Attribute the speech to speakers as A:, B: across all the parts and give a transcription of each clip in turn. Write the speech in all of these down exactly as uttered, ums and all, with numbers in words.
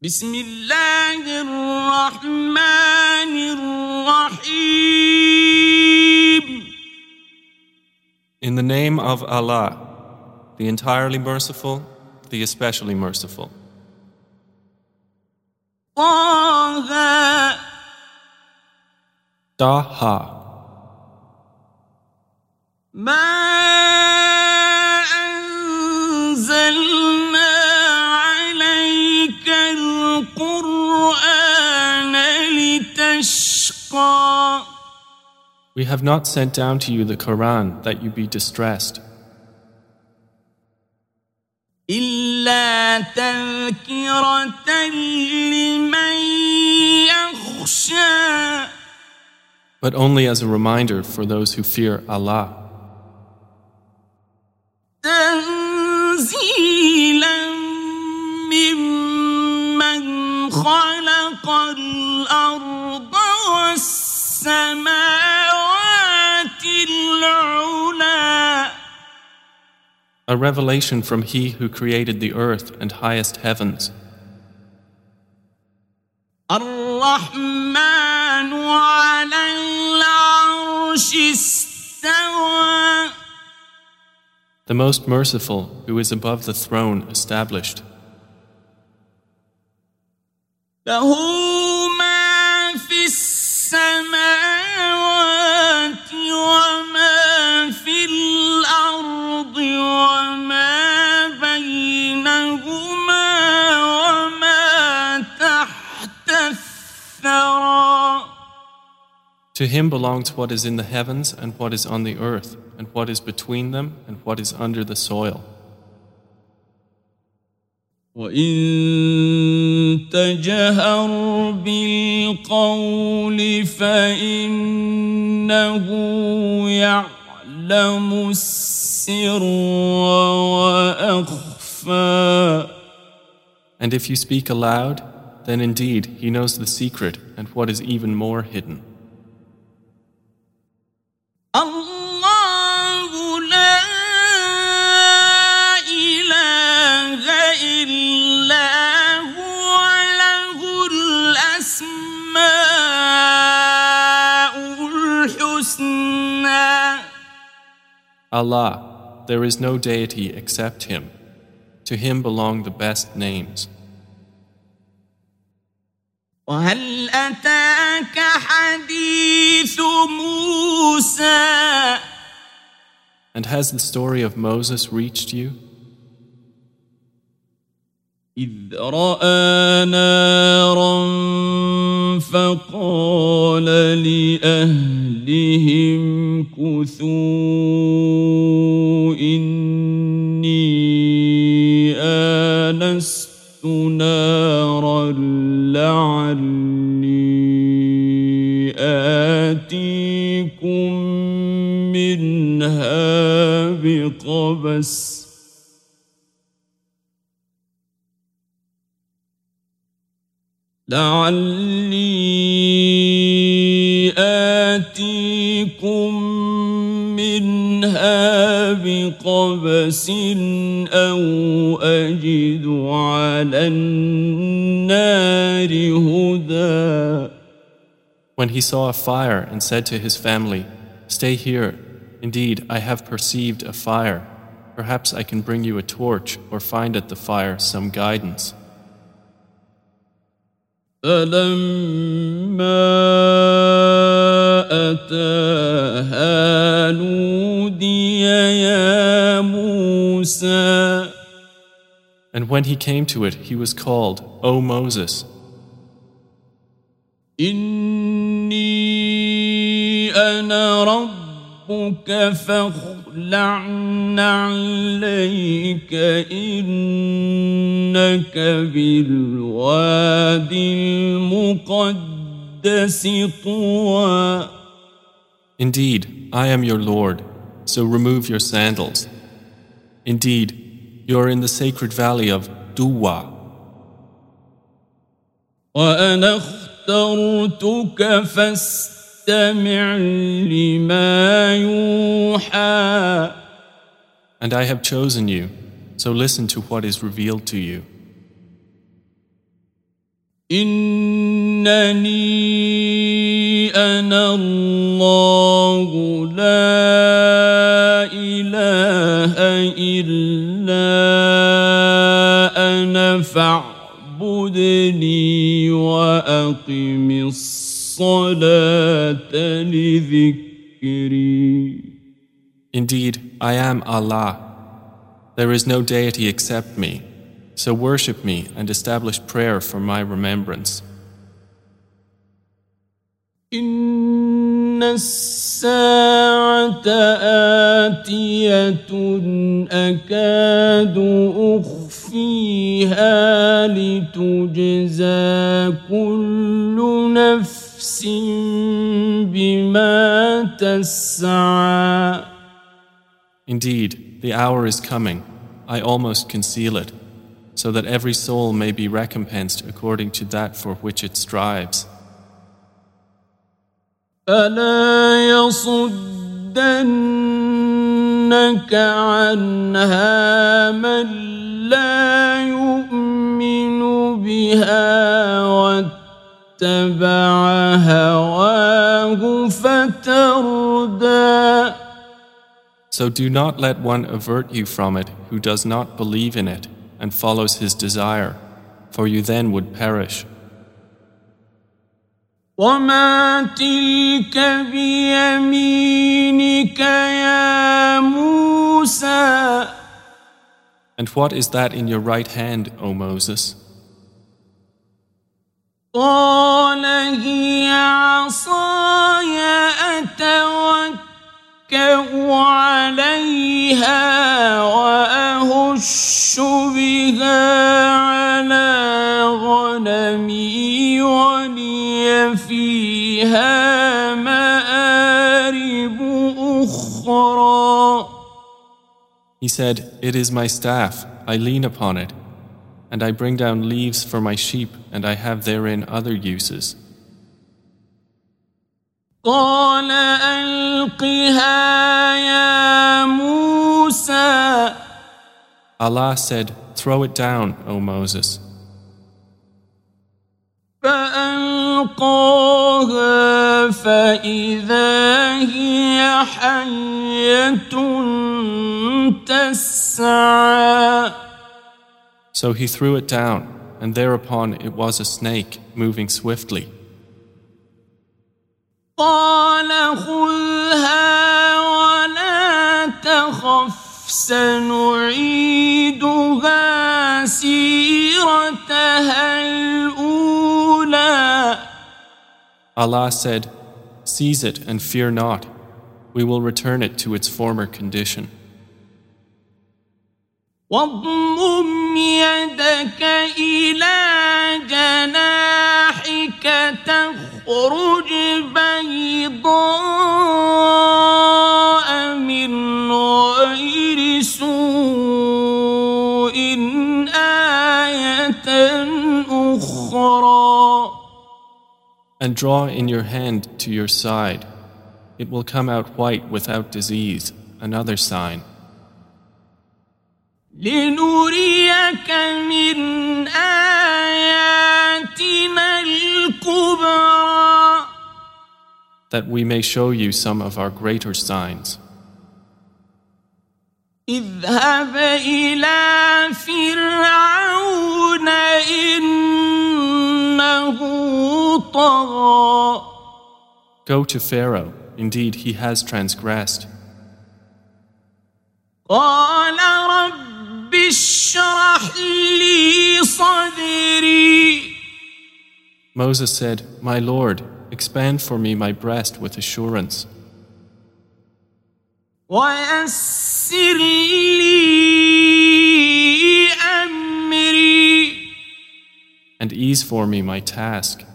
A: بسم الله الرحمن الرحيم.
B: In the name of Allah, the entirely merciful, the especially merciful.
A: طه
B: Taha.
A: ما أنزلنا عليك القرآن لتشقى.
B: We have not sent down to you the Quran that you be distressed,
A: إلا تذكرة لمن يخشى.
B: but only as a reminder for those who fear Allah.
A: تنزيلا ممن خلق الأرض والسماوات العلى.
B: A revelation from He who created the earth and highest heavens.
A: الرحمن على العرش استوى.
B: The most merciful who is above the throne established.
A: له ما في السماوات وما في الأرض وما بينهما وما تحت الثرى.
B: To Him belongs what is in the heavens and what is on the earth, and what is between them and what is under the soil.
A: وَإِن تَجْهَرْ بِالْقَوْلِ فَإِنَّهُ يَعْلَمُ السِّرَّ وَأَخْفَى.
B: And if you speak aloud, then indeed He knows the secret and what is even more hidden.
A: الله لا إله إلا هو له الأسماء الحسنى.
B: Allah, there is no deity except Him. To Him belong the best names.
A: وهل أتاك حديث موسى.
B: And has the story of Moses reached you?
A: إذ رأى نارا فقال لأهلهم كثوا إني آنست نارا لعلي آتيكم منها بقبس لعلي آتيكم منها بقبس أو أجد على النار هدى.
B: When he saw a fire and said to his family, "Stay here. Indeed, I have perceived a fire. Perhaps I can bring you a torch or find at the fire some guidance."
A: فلما أتاها نودي يا موسى.
B: And when he came to it, he was called, "O Moses,
A: إني أنا ربك فاخلع نعليك إنك بالوادي المقدس طوى.
B: Indeed, I am your Lord, so remove your sandals. Indeed, you are in the sacred valley of Duwa.
A: وأنا اخترتك فاستمع لما يوحى.
B: And I have chosen you, so listen to what is revealed to you.
A: إنني أنا الله لا إله إلا أنا فاعبدني وأقم الصلاة لذكري.
B: Indeed, I am Allah. There is no deity except me. So worship me and establish prayer for my remembrance.
A: إن الساعة آتية أكاد أخفيها لتجزى كل نفس بما تسعى.
B: Indeed, the hour is coming. I almost conceal it, so that every soul may be recompensed according to that for which it strives.
A: فلا يصدنك عنها من لا يؤمن بها واتبع هواه فتردى.
B: So do not let one avert you from it who does not believe in it and follows his desire, for you then would perish.
A: وما تلك بيمينك يا موسى.
B: And what is that in your right hand, O Moses?
A: قال هي عصاي أتوكأ عليها وأهش بها على غنمي ولي فيها مآرب أخرى.
B: He said, "It is my staff, I lean upon it, and I bring down leaves for my sheep, and I have therein other uses."
A: قال ألقها يا موسى.
B: Allah said, "Throw it down, O Moses."
A: فألقاها فإذا هي حية تسعى.
B: So he threw it down, and thereupon it was a snake moving swiftly.
A: قال خذها ولا تخف سنعيدها سيرتها الأولى.
B: Allah said, "Seize it and fear not. We will return it to its former condition."
A: واضمم يدك إلى جناحك تخرج بيضاء من غير سوء آية أخرى.
B: And draw in your hand to your side. It will come out white without disease, another sign.
A: لنريك من آياتنا الكبرى.
B: That we may show you some of our greater signs.
A: اذهب إلى فرعون إنه طغى.
B: Go to Pharaoh, indeed he has transgressed.
A: قال رب اشرح لي صدري.
B: Moses said, "My Lord, expand for me my breast with assurance.
A: ويسر لي أمري.
B: And ease for me my task.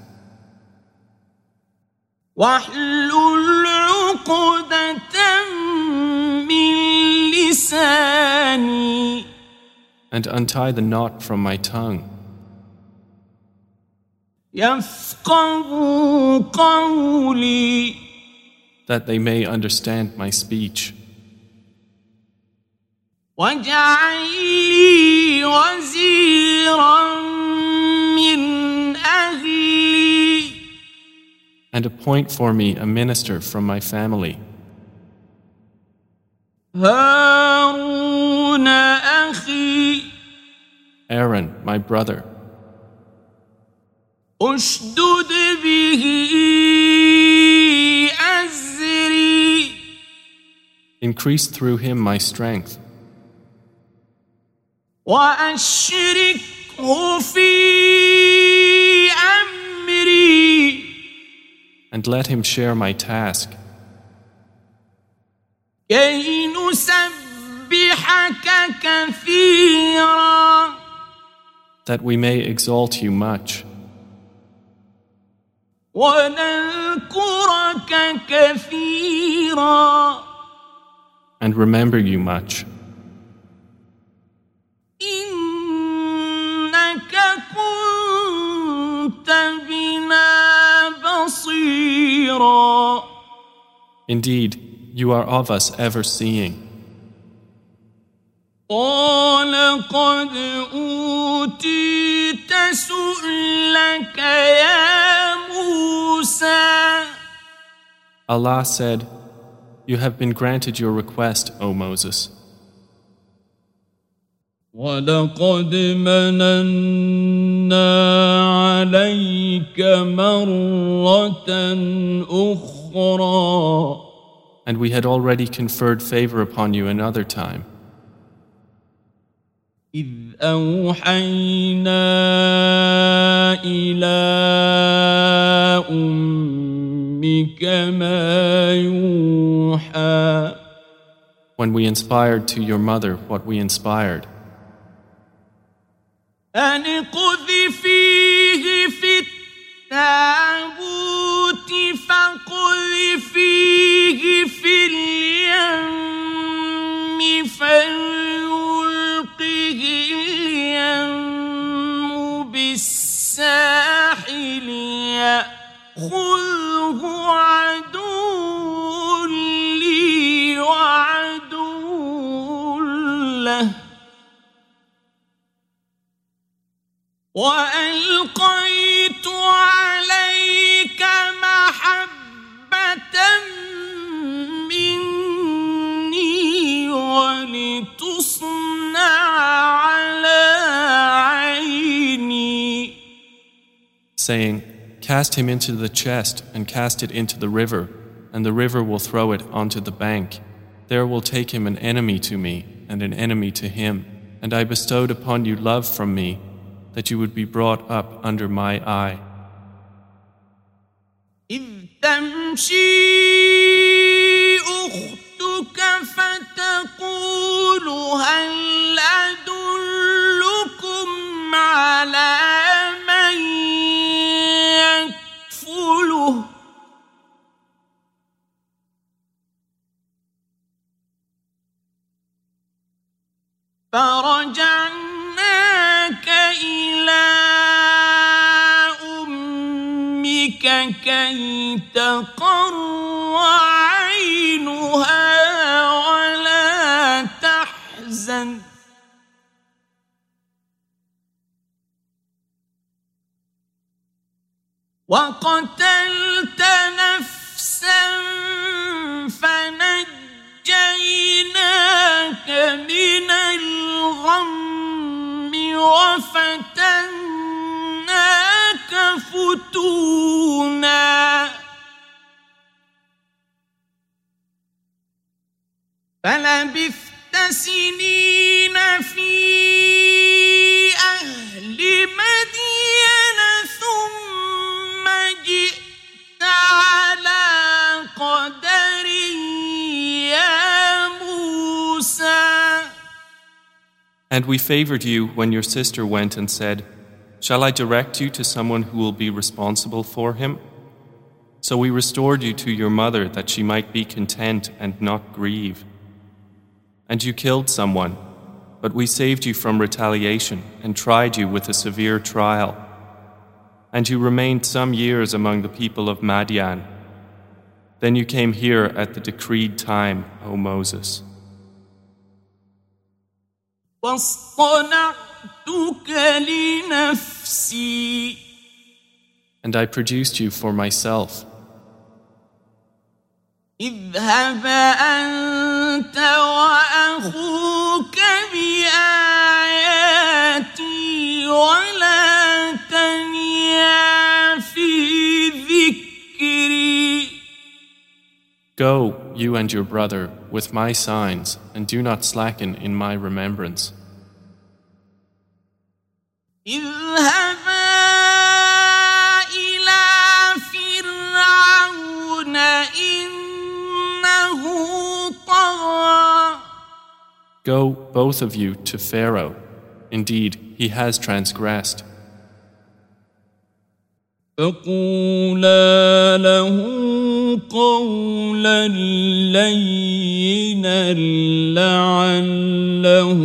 A: واحلل عقدة من لساني.
B: And untie the knot from my tongue.
A: يفقهوا قولي.
B: That they may understand my speech.
A: واجعل لي وزيرا من أهلي.
B: And appoint for me a minister from my family.
A: هارون أخي
B: Aaron, my brother.
A: أشدد به أزري
B: Increase through him my strength.
A: وأشركه في أمري
B: And let him share my task.
A: كي نسبحك كثيرا
B: That we may exalt you much.
A: ونذكرك كثيرا
B: And remember you much.
A: إنك كنت بنا بصيرا
B: Indeed, you are of us ever seeing.
A: قال قد أوتيت سؤلك يا موسى
B: Allah said, You have been granted your request, O Moses.
A: ولقد مننا عليك مرة أخرى
B: And we had already conferred favor upon you another time,
A: إذ أوحينا إلى أمك ما يوحى
B: when we inspired to your mother what we inspired,
A: أن اقذفيه في التابوت فاقذفيه في اليم فليلقه اليم بالساحل يأخذه عدو لي وعدو له وألقيت عليك محبة مني ولتصنع على عيني
B: saying, Cast him into the chest and cast it into the river, and the river will throw it onto the bank. There will take him an enemy to me and an enemy to him. And I bestowed upon you love from me, that you would be brought up under my eye.
A: إذ تمشي أختك فتقول هل أدلكم على من يكفله فرجعناك إلى أمك كي تقر عينها ولا تحزن وقتلت نفسا فنجيناك من الغم وفتناك فتونا فلبثت سنين في أهل مدين ثم جئت على قدر يا موسى.
B: And we favored you when your sister went and said, Shall I direct you to someone who will be responsible for him? So we restored you to your mother that she might be content and not grieve. And you killed someone, but we saved you from retaliation and tried you with a severe trial. And you remained some years among the people of Madian. Then you came here at the decreed time, O Moses.
A: واصطنعتك لنفسي
B: And I produced you for myself.
A: اذهب أنت وأخوك بآياتي ولا تنيا في ذكري.
B: Go, you and your brother, with my signs, and do not slacken in my remembrance.
A: اذهبا إلى فرعون إنه طغى.
B: Go, both of you, to Pharaoh. Indeed, he has transgressed.
A: فقولا له قولا لينا لعله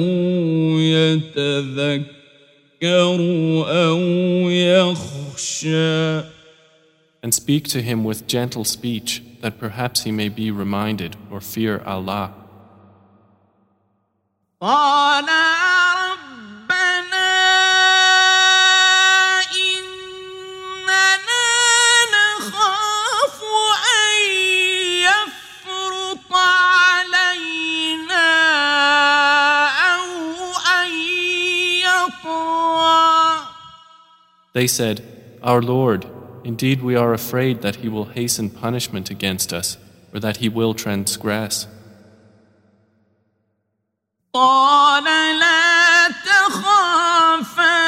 A: يتذكر أو يخشى.
B: And speak to him with gentle speech, that perhaps he may be reminded or fear Allah.
A: قال ربنا إننا نخاف أن يفرط علينا أو أن يطغى.
B: They said, Our Lord, indeed we are afraid that he will hasten punishment against us, or that he will transgress.
A: قال لا تخافا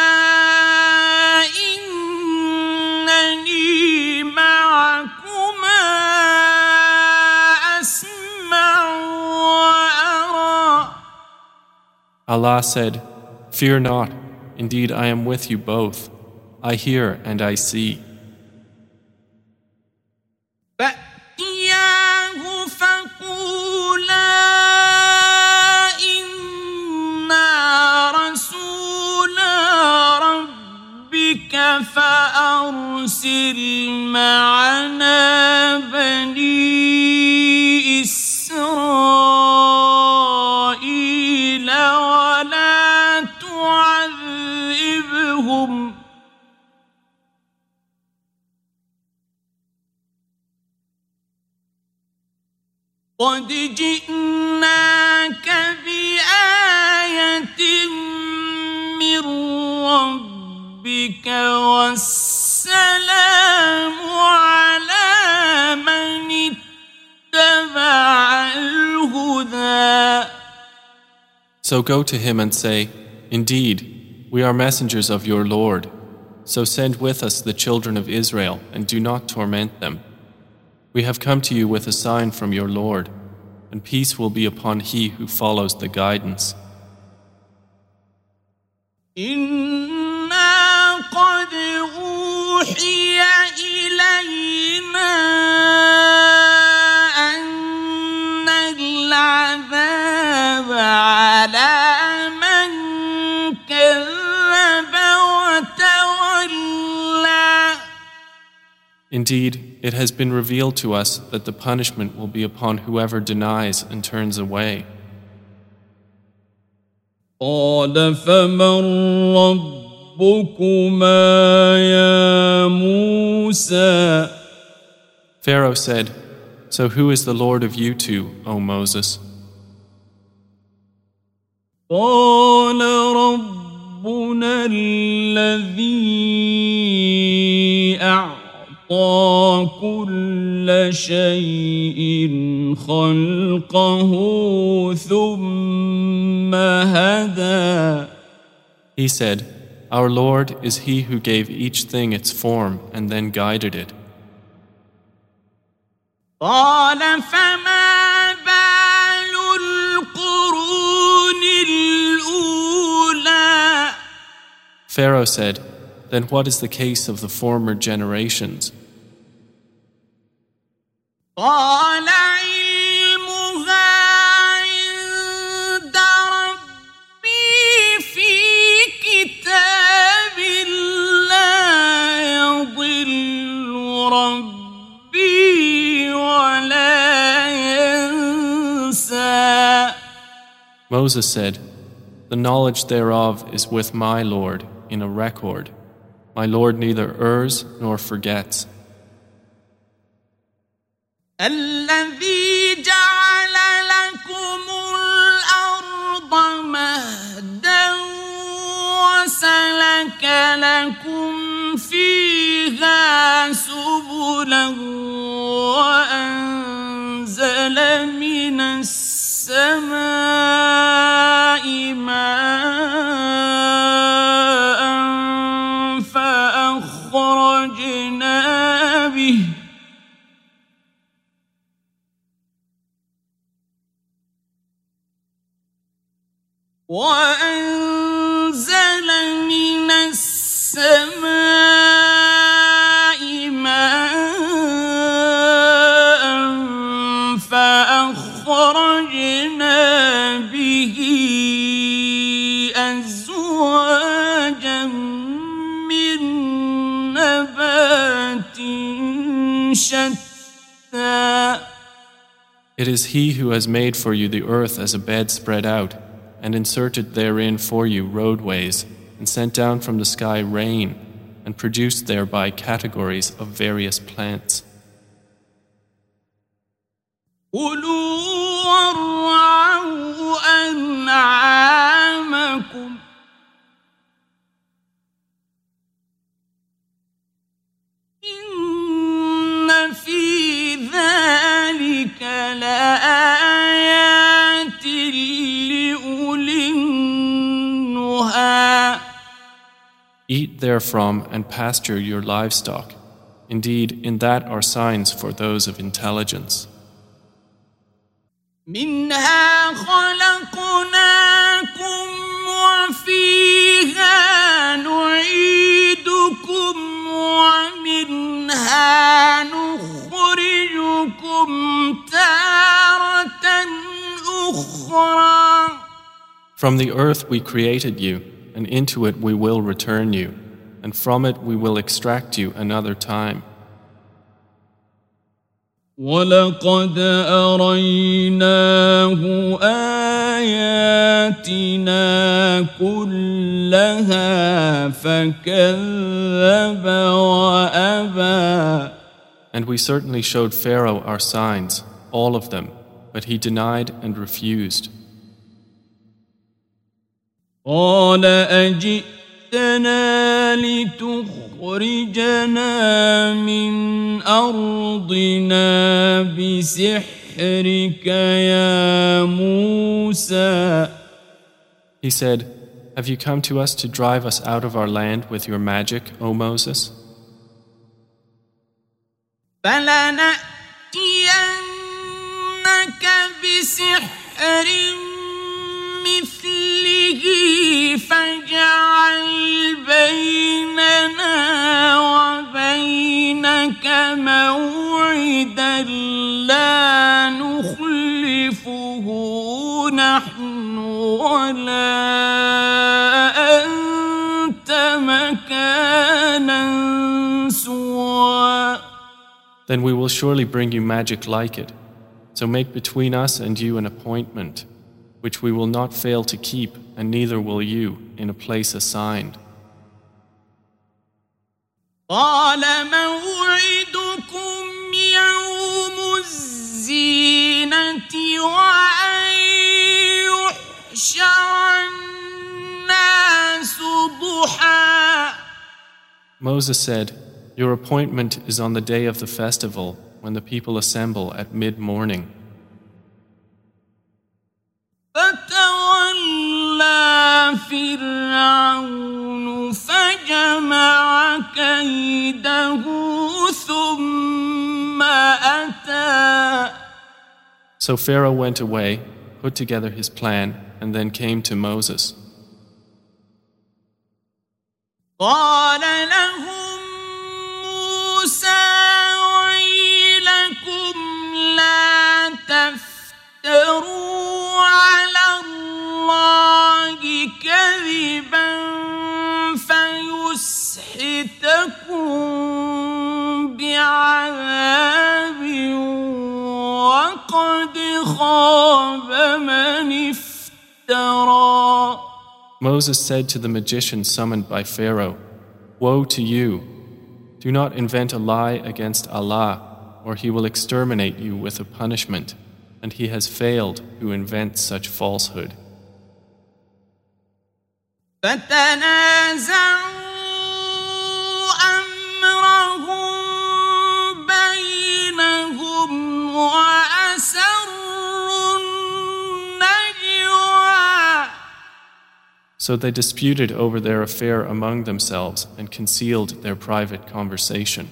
A: إنني معكما أسمع وأرى.
B: Allah said, Fear not, indeed I am with you both. I hear and I see.
A: فأتياه فقولا إنا رسولا ربك فأرسل معنا بني إسرائيل ولا تعذبهم قد جئناك بآية من ربك والسلام على من اتبع الهدى.
B: So go to him and say, Indeed, we are messengers of your Lord. So send with us the children of Israel and do not torment them. We have come to you with a sign from your Lord, and peace will be upon he who follows the guidance.
A: إنا قد أوحي إلينا أن العذاب على من كذب وتولى.
B: Indeed, it has been revealed to us that the punishment will be upon whoever denies and turns away.
A: قال فمن ربكما يا موسى.
B: Pharaoh said, So who is the Lord of you two, O Moses?
A: قال ربنا الذي أعطى كل شيء خلقه ثم هدى.
B: He said, Our Lord is he who gave each thing its form and then guided it.
A: قال فما بال القرون الأولى.
B: Pharaoh said, Then what is the case of the former generations?
A: قال علمها عند ربي في كتاب لا يضل ربي ولا ينسى.
B: Moses said, The knowledge thereof is with my Lord in a record. My Lord neither errs nor forgets.
A: الذي جعل لكم الأرض مهدا وسلك لكم فيها سبلا وأنزل من السماء ماء فأخرجنا به وأنزل من السماء ماء فأخرجنا به أزواجا من نبات شتى.
B: It is He who has made for you the earth as a bed spread out, and inserted therein for you roadways, and sent down from the sky rain, and produced thereby categories of various plants.
A: كُلُوا وَارْعَوْا أَنْعَامَكُمْ إِنَّ فِي ذَلِكَ لَآيَاتٍ لِأُولِي النُّهَى.
B: Eat therefrom and pasture your livestock. Indeed, in that are signs for those of intelligence.
A: منها خلقناكم وفيها نعيدكم ومنها نخرجكم تارة أخرى.
B: From the earth we created you, and into it we will return you, and from it we will extract you another time.
A: وَلَقَدْ أَرَيْنَاهُ آيَاتِنَا كُلَّهَا فَكَذَّبَ وَأَبَى.
B: And we certainly showed Pharaoh our signs, all of them, but he denied and refused.
A: قَالَ أَجِئْتَنَا لِتُخْرِجَنَا مِنْ أَرْضِنَا بِسِحْرِكَ يَا مُوسَى.
B: He said, have you come to us to drive us out of our land with your magic, O Moses?
A: فَلَنَأْتِيَنَّكَ بِسِحْرٍ مثله فاجعل بيننا وبينك موعدا لا نخلفه نحن ولا أنت مكانا سوى.
B: Then we will surely bring you magic like it. So make between us and you an appointment, which we will not fail to keep, and neither will you, in a place assigned.
A: قال موعدكم يوم الزينة وأن يحشر الناس ضحى.
B: Moses said, your appointment is on the day of the festival, when the people assemble at mid-morning.
A: فتولى فرعون فجمع كيده ثم أتى.
B: So Pharaoh went away, put together his plan, and then came to Moses.
A: قال لهم موسى ويلكم لا تفتروا على الله كذبا فيسحتكم بعذاب وقد خاب من افترى.
B: Moses said to the magician summoned by Pharaoh, woe to you! Do not invent a lie against Allah, or he will exterminate you with a punishment, and he has failed who invents such falsehood. So they disputed over their affair among themselves and concealed their private conversation.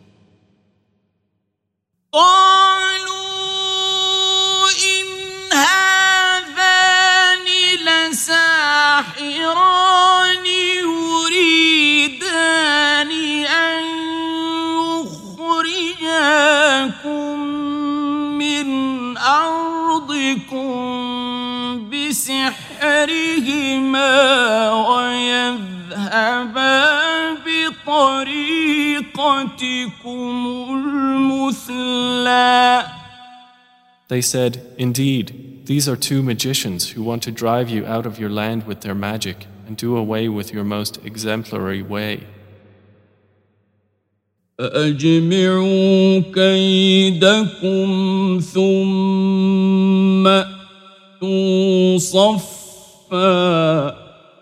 A: بسحرهما ويذهبا بطريقتكم المثلى.
B: They said, "Indeed, these are two magicians who want to drive you out of your land with their magic and do away with your most exemplary way."
A: فأجمعوا كيدكم ثم أتوا صفا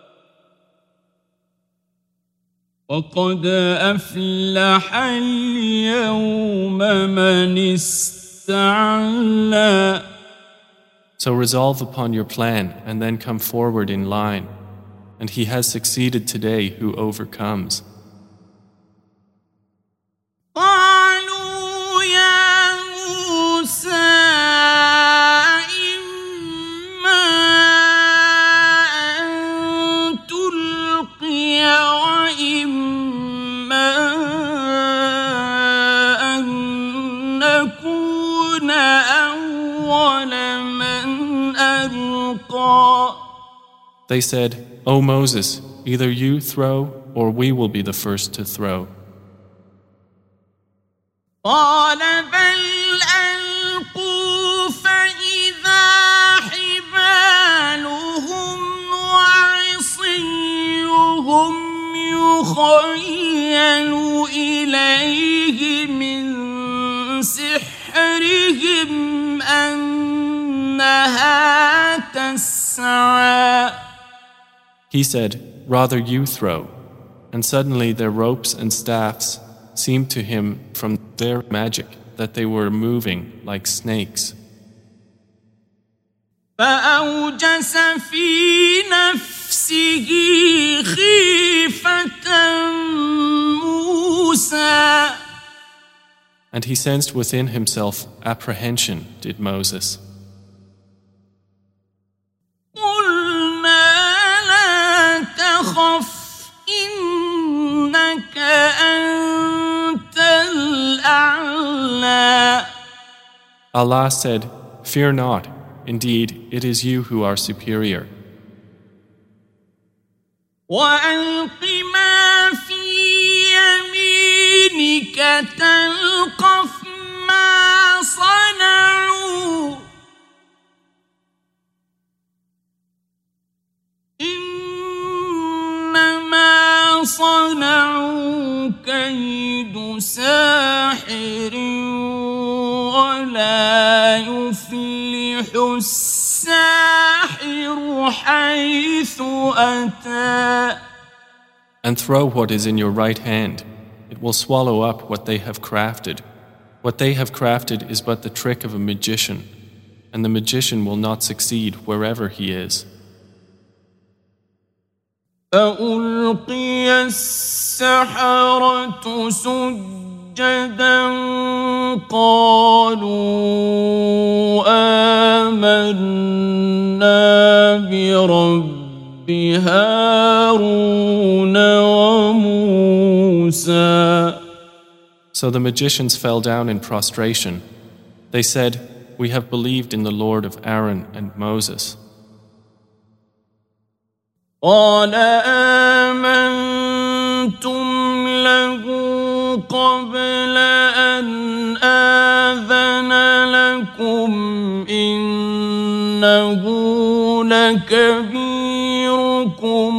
A: وقد أفلح اليوم من استعلى.
B: So resolve upon your plan and then come forward in line, and he has succeeded today who overcomes.
A: قالوا يا موسى إما أن تلقي وإما أن نكون أول من ألقى.
B: They said, "O Moses, either you throw or we will be the first to throw."
A: قال بل ألقوا فإذا حبالهم وعصيهم يخيل إليه من سحرهم أنها تسعى.
B: He said, "Rather you throw." And suddenly their ropes and staffs seemed to him from their magic that they were moving like snakes.
A: فأوجس في نفسه خيفة موسى.
B: And he sensed within himself apprehension, did Moses.
A: قلنا لا تخف إنك أنت الأعلى.
B: Allah said, "Fear not, indeed it is you who are superior."
A: وألق ما في يمينك تلقف ما صنعوا إنما صنعوا كيد ساحر ولا يفلح الساحر حيث أتى.
B: And throw what is in your right hand. It will swallow up what they have crafted. What they have crafted is but the trick of a magician, and the magician will not succeed wherever he is.
A: فألقي السحرة سجدا قالوا آمنا برب هارون وموسى.
B: So the magicians fell down in prostration. They said, "We have believed in the Lord of Aaron and Moses."
A: قال آمنتم له قبل أن آذن لكم إنه لكبيركم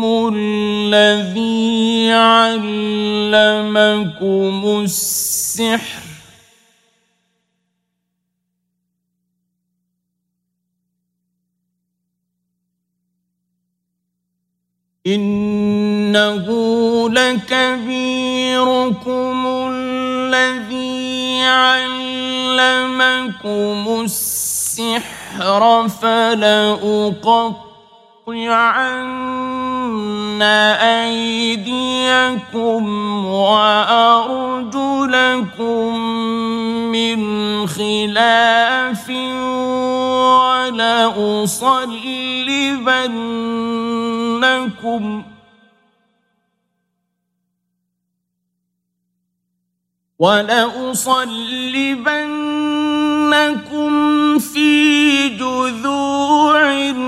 A: الذي علمكم السحر إنه لكبيركم الذي علمكم السحر فلأقطعن أيديكم وأرجلكم من خلاف ولأصلبنكم ولأصلبنكم في جذوع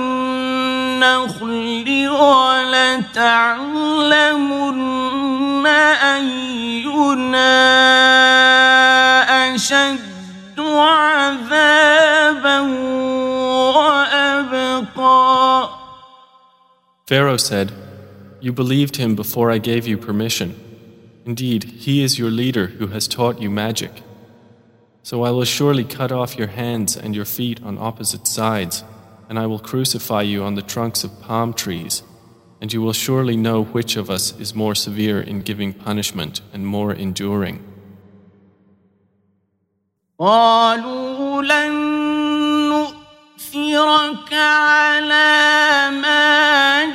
A: النخل ولتعلمن أينا أشد عذابا وأبقى.
B: Pharaoh said, "You believed him before I gave you permission. Indeed, he is your leader who has taught you magic. So I will surely cut off your hands and your feet on opposite sides, and I will crucify you on the trunks of palm trees, and you will surely know which of us is more severe in giving punishment and more enduring."
A: قالوا لن نؤثرك على ما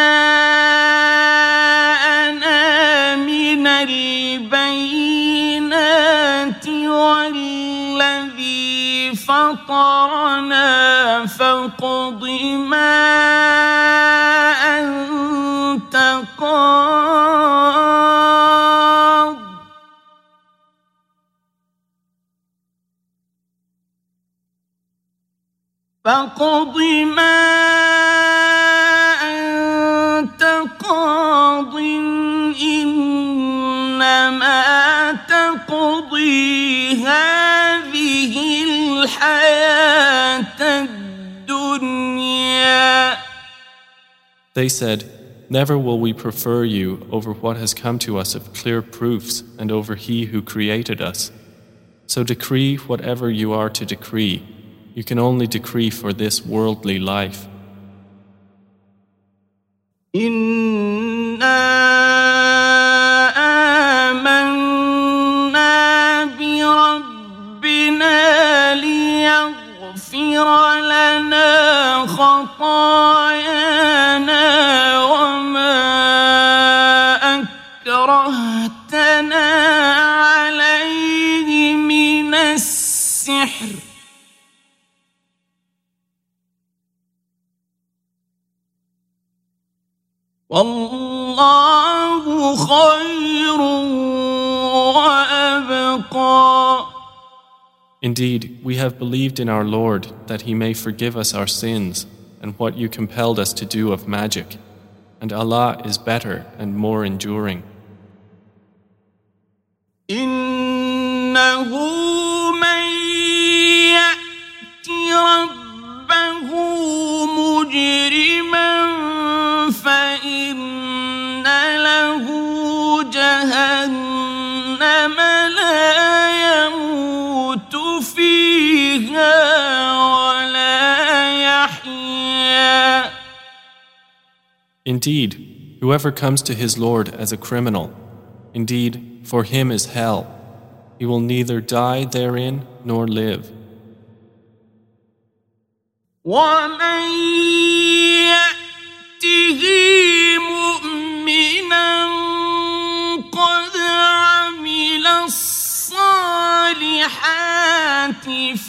A: جاءنا من البينات والذي فطرنا فاقض ما أنت قاض فاقض ما أنت قاض إنما تقضي هذه الحياة الدنيا.
B: They said, "Never will we prefer you over what has come to us of clear proofs and over He who created us. So decree whatever you are to decree. You can only decree for this worldly life."
A: إنا آمنا بربنا ليغفر لنا خطايانا وما أكرهتنا عليه من السحر والله خير وأبقى.
B: Indeed, we have believed in our Lord that He may forgive us our sins and what you compelled us to do of magic, and Allah is better and more enduring.
A: إنه من يأتي ربه مجرما فإن له جهنم لا يموت فيها ولا يحيا.
B: Indeed, whoever comes to his Lord as a criminal, indeed, for him is hell. He will neither die therein nor live.
A: ومن يأته مؤمنا قد عمل الصالحات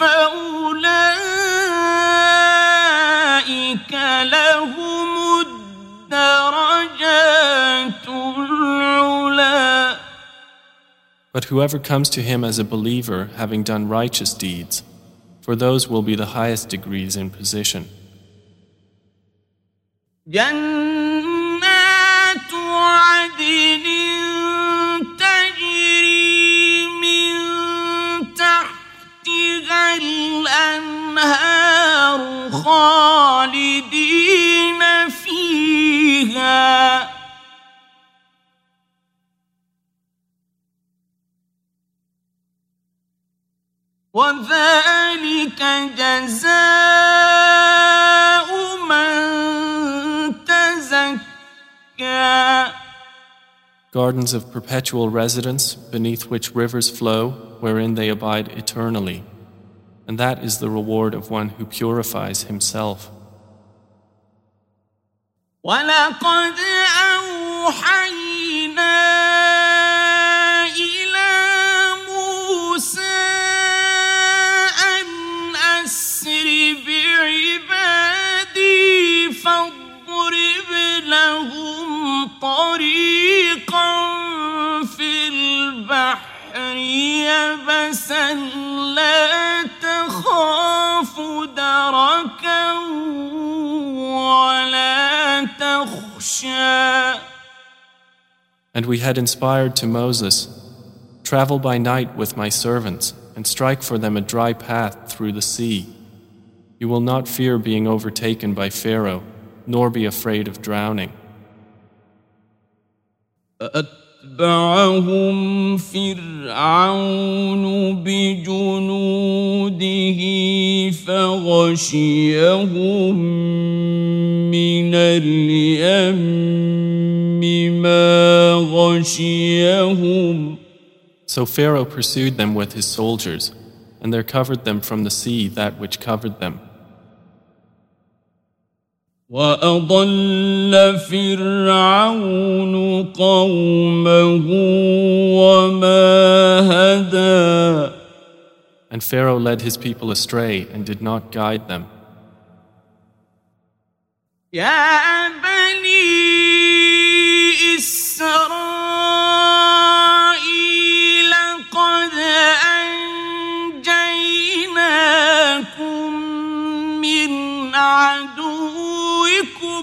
A: فأولئك لهم الدرجات العلى.
B: But whoever comes to him as a believer having done righteous deeds, for those will be the highest degrees in position.
A: جنات عدن تجري من تحتها الأنهار خالدين فيها وذلك جزاء من تزكى
B: gardens of perpetual residence beneath which rivers flow, wherein they abide eternally. And that is the reward of one who purifies himself.
A: وَلَقَدْ أَوْحَيْنَا إِلَى مُوسَىٰ أَنْ أَسْرِ بِعِبَادِي فَاضْرِبْ لَهُمْ طَرِيقًا فِي الْبَحْرِ يَبَسًا لَا تَخَافُ دَرَكًا وَلَا تَخْشَىٰ.
B: And we had inspired to Moses, travel by night with my servants and strike for them a dry path through the sea. You will not fear being overtaken by Pharaoh, nor be afraid of drowning.
A: فأتبعهم فرعون بجنوده فغشيهم من اليم ما غشيهم.
B: So Pharaoh pursued them with his soldiers, and there covered them from the sea that which covered them.
A: وَأَضَلَّ فِرْعَوْنُ قَوْمَهُ وَمَا هَدَىٰ.
B: And Pharaoh led his people astray and did not guide them.
A: يَا بَنِي إِسْرَائِيلَ قَدْ أَنجَيْنَاكُم مِّنْ عَدُوِّكُمْ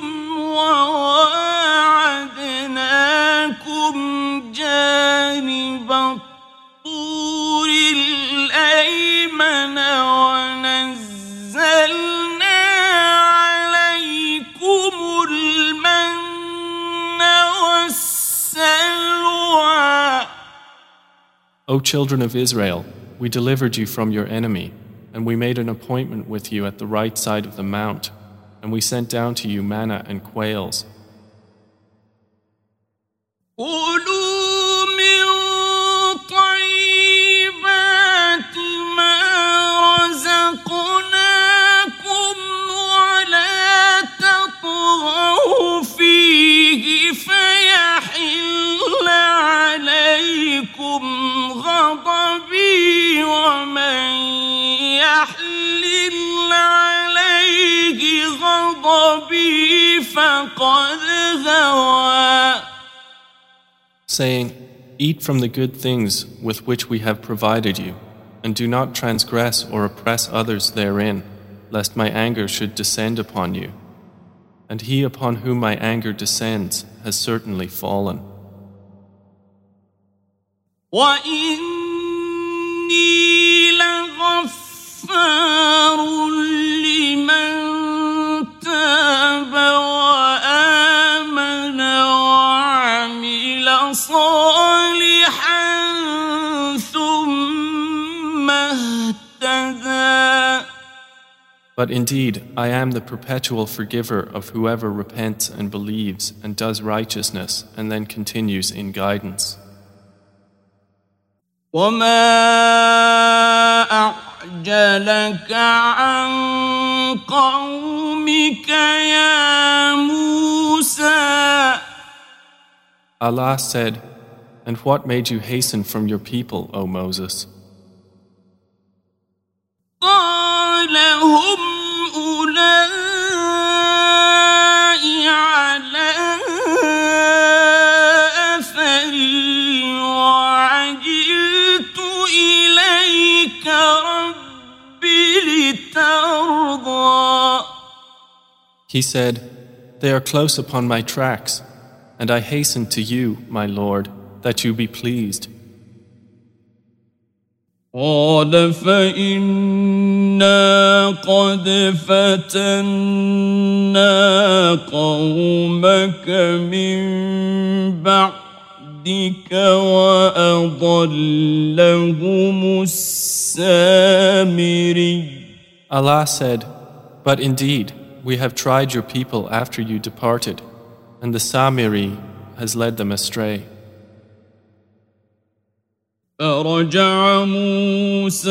A: وَوَاعَدْنَاكُمْ جَانِبَ الطُّورِ الْأَيْمَنَ وَنَزَّلْنَا عَلَيْكُمُ الْمَنَّ وَالسَّلْوَىٰ.
B: O children of Israel, we delivered you from your enemy, and we made an appointment with you at the right side of the mount, and we sent down to you manna and quails.
A: كُلُوا مِن طَيِّبَاتِ مَا رَزَقْنَاكُمْ وَلَا تَطْغَوْا فِيهِ فَيَحِلَّ عَلَيْكُمْ غَضَبِي وَمَن يَحْلِلْ عَلَيْهِ غَضَبِي فَقَدْ هَوَىٰ.
B: Saying, eat from the good things with which we have provided you, and do not transgress or oppress others therein, lest my anger should descend upon you. And he upon whom my anger descends has certainly fallen.
A: وَإِنِّي لَغَفَّارٌ لِّمَن تَابَ وَآمَنَ وَعَمِلَ صَالِحًا ثُمَّ اهْتَدَىٰ.
B: But indeed, I am the perpetual forgiver of whoever repents and believes and does righteousness and then continues in guidance.
A: وَمَا أَعْجَلَكَ عَن قَوْمِكَ يَا مُوسَىٰ.
B: Allah said, and what made you hasten from your people, O Moses?
A: قَالَ هُمْ أُولَاءِ عَلَىٰ أَثَرِي وَعَجِلْتُ إِلَيْكَ رَبِّ لِتَرْضَىٰ.
B: He said, they are close upon my tracks, and I hasten to you, my Lord, that you be pleased.
A: قَالَ فَإِنَّا قَدْ فَتَنَّا قَوْمَكَ مِن بَعْدِكَ وَأَضَلَّهُمُ السَّامِرِيُّ.
B: Allah said, but indeed, we have tried your people after you departed, and the Samiri has led them astray.
A: فرجع موسى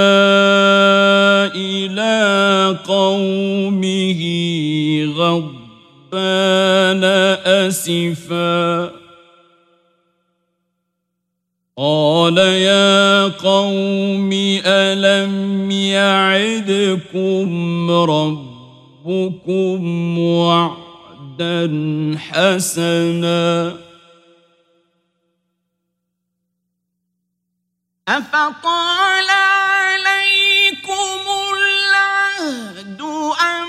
A: إلى قومه غضبان أسفا قال يا قوم ألم يعدكم ربكم وعدا حسنا أفطال عليكم العهد أم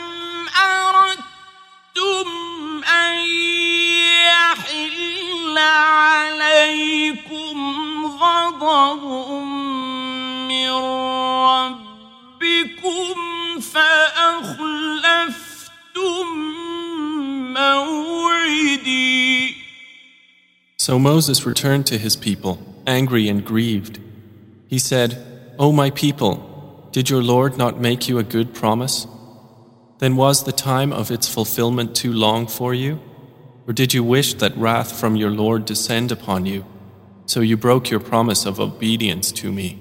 A: أردتم أن يحل عليكم غضب من ربكم فأخلفتم موعدي.
B: So Moses returned to his people, angry and grieved. He said, O my people, did your Lord not make you a good promise? Then was the time of its fulfillment too long for you? Or did you wish that wrath from your Lord descend upon you? So you broke your promise of obedience to me.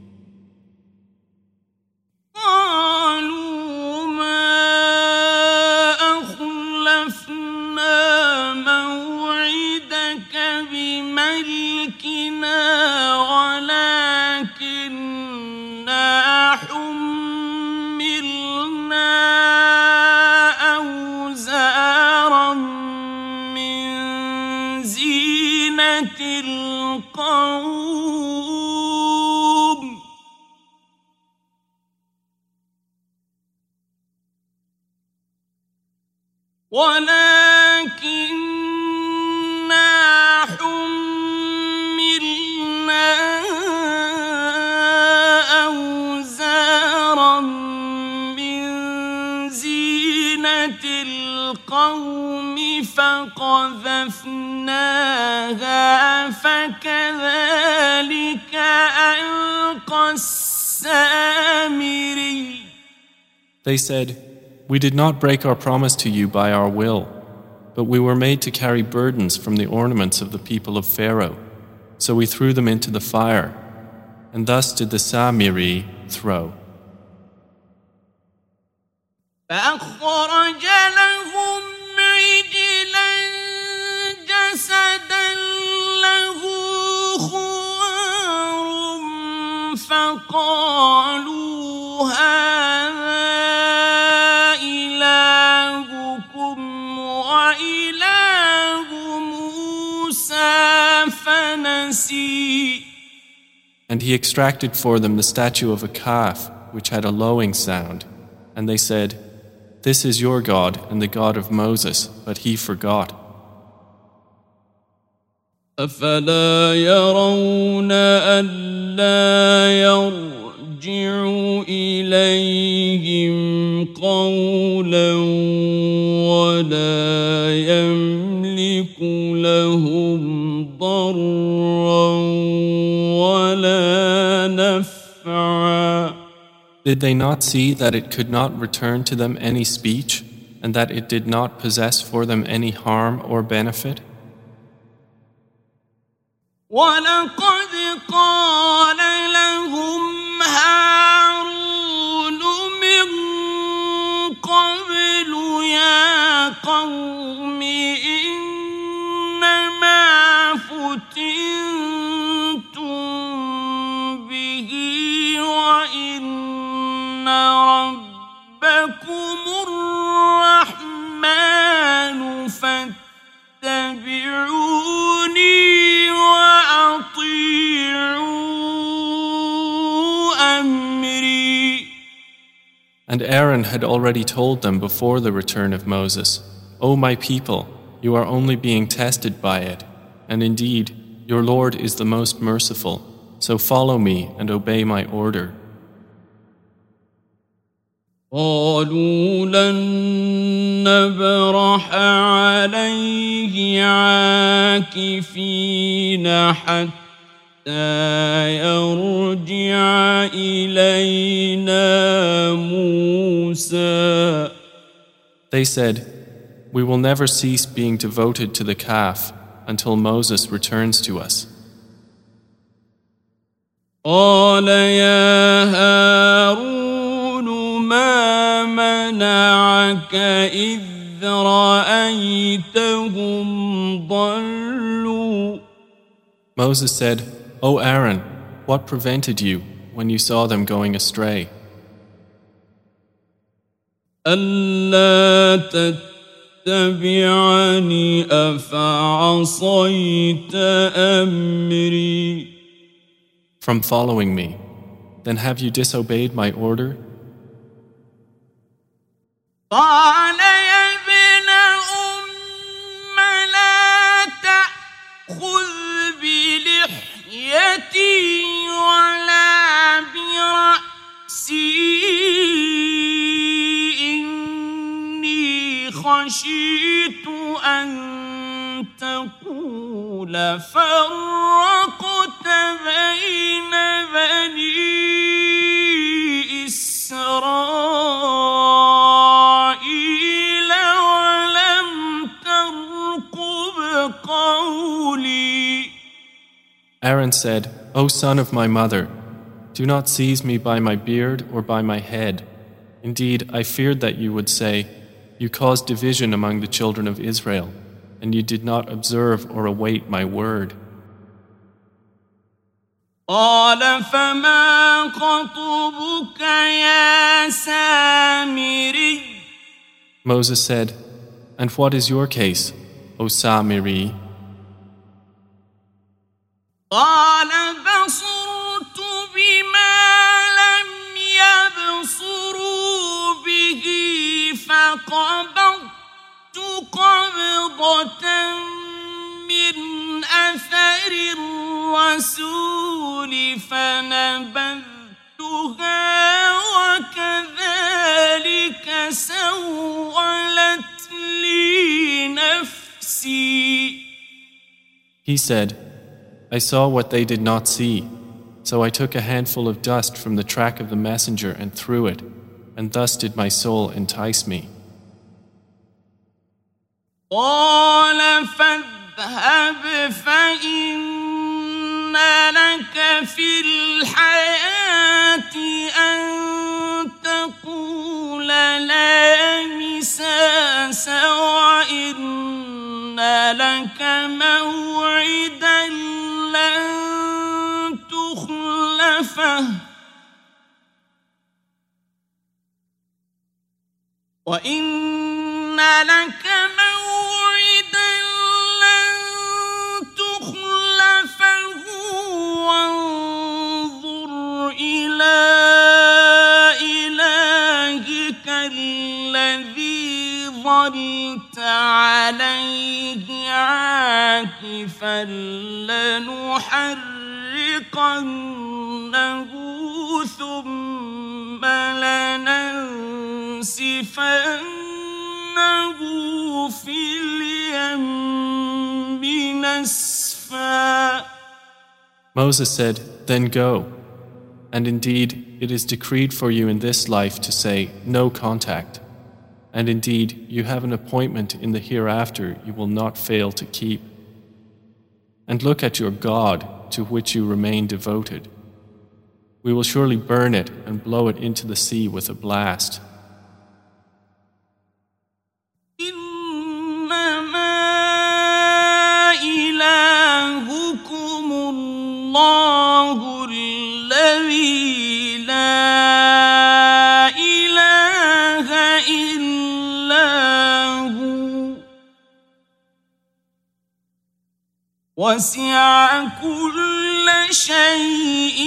A: ولكننا حملنا أوزارا من زينة القوم فقذفناها فكذلك ألقى السامري.
B: They said, We did not break our promise to you by our will, but we were made to carry burdens from the ornaments of the people of Pharaoh. So we threw them into the fire, and thus did the Samiri throw.
A: فأخرج لهم عجلا جسدا له خوار فقالوا هذا إلهكم وإله موسى فنسي.
B: And he extracted for them the statue of a calf which had a lowing sound, and they said, This is your God and the God of Moses, but he forgot.
A: أفلا يرون ألا يرجع إليهم قولا ولا يملك لهم ضرا ولا نفعا.
B: Did they not see that it could not return to them any speech, and that it did not possess for them any harm or benefit?
A: وَلَقَدْ قَالَ لَهُمْ هَارُونُ مِنْ قَبْلُ يَا قَوْمِ إِنَّمَا فُتِنْتُمْ بِهِ وَإِنَّ رَبَّكُمُ الرَّحْمَنُ فَاتَّبِعُونِي
B: And Aaron had already told them before the return of Moses, O my people, you are only being tested by it, and indeed, your Lord is the most merciful, so follow me and obey my order.
A: قالوا لن نبرح عليه عاكفين حتى يرجع إلينا موسى.
B: They said, We will never cease being devoted to the calf until Moses returns to us.
A: قال يا هارون ما منعك إذ رأيتهم ضلوا
B: Moses said, O Aaron, what prevented you when you saw them going astray?
A: ألا تتبعني أفعصيت أمري
B: From following me, then have you disobeyed my order?
A: قال يا ابن أم لا تأخذ بلحيتي ولا برأسي إني خشيت أن تقول فرقت بين بني إسرائيل ولم ترقب قولي.
B: Aaron said, O son of my mother, do not seize me by my beard or by my head. Indeed, I feared that you would say, you caused division among the children of Israel, and you did not observe or await my word.
A: قال فما خطبك يا سامري.
B: Moses said, and what is your case, O Samiri?
A: قال بصرت بما لم يبصروا به فقبضت قبضة من أثر الرسول فنبذتها وكذلك سولت لي نفسي.
B: He said, I saw what they did not see, so I took a handful of dust from the track of the messenger and threw it, and thus did my soul entice me.
A: قال فاذهب فإن لك في الحياة أن تقول لا مساس وإن لك موعدا لن تخلفه وإن لك موعدا لن تخلفه وانظر إلى إلهك الذي ظلت عليه عاكفا لنحرقنه ثم لننسفنه في اليم نسفا.
B: Moses said, Then go. And indeed, it is decreed for you in this life to say, no contact. And indeed, you have an appointment in the hereafter you will not fail to keep. And look at your God, to which you remain devoted. We will surely burn it and blow it into the sea with a blast.
A: وسع كل شيء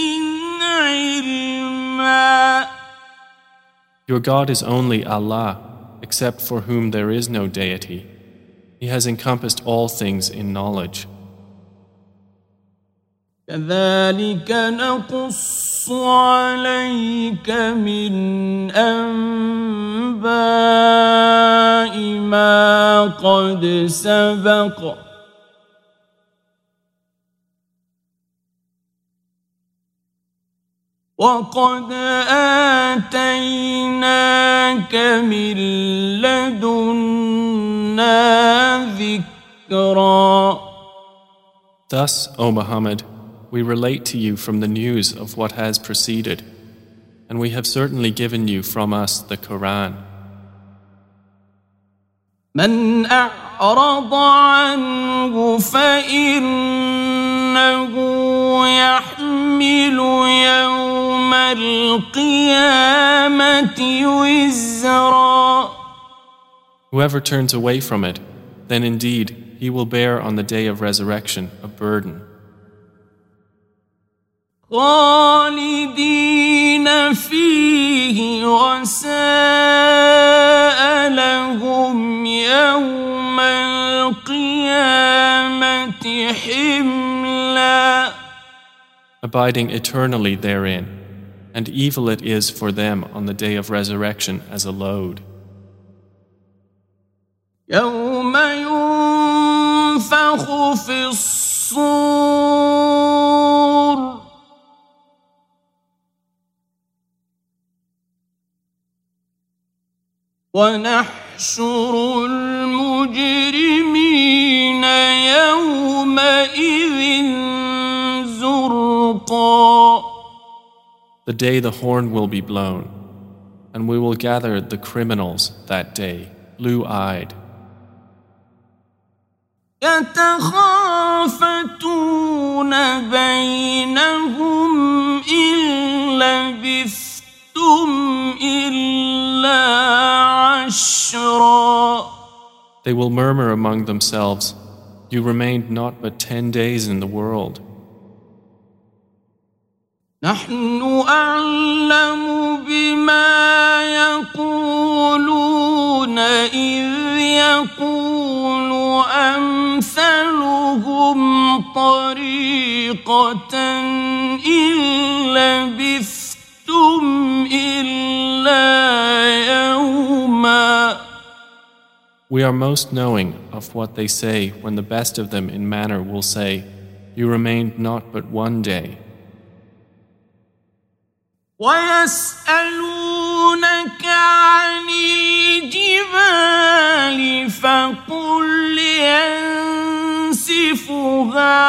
A: علما.
B: Your God is only Allah, except for whom there is no deity. He has encompassed all things in knowledge.
A: كذلك نقص عليك من أنباء ما قد سبق وقد آتيناك من لدنا ذكرا.
B: Thus, O Muhammad, we relate to you from the news of what has preceded, and we have certainly given you from us the Quran.
A: من أعرض عنه فإنه يحمل يوم القيامة وزرا.
B: Whoever turns away from it, then indeed he will bear on the day of resurrection a burden.
A: خالدين فيه وساء لهم يوم القيامة حملا.
B: Abiding eternally therein, and evil it is for them on the day of resurrection as a load.
A: يوم ينفخ في الصور ونحشر المجرمين يومئذ زرقا.
B: The day the horn will be blown, and we will gather the criminals that day, blue-eyed.
A: يتخافتون بينهم إن لبثتم إلا عشرا.
B: They will murmur among themselves, "You remained not but ten days in the world."
A: نحن أعلم بما يقولون إذ يقول أمثلهم طريقة إن لبثتم إلا يوما.
B: We are most knowing of what they say when the best of them in manner will say, "You remained not but one day."
A: ويسألونك عن الجبال فقل ينسفها